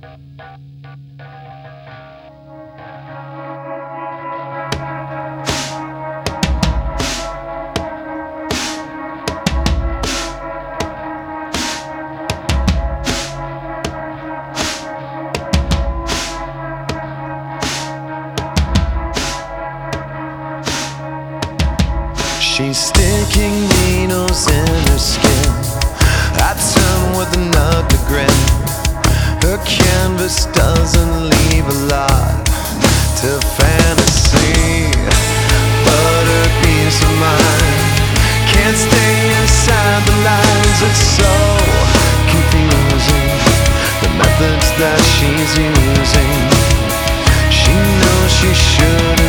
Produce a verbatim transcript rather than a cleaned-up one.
She's sticking needles in her skin. I turn with an ugly grin. Her canvas doesn't leave a lot to fantasy, but her peace of mind can't stay inside the lines. It's so confusing, the methods that she's using. She knows she should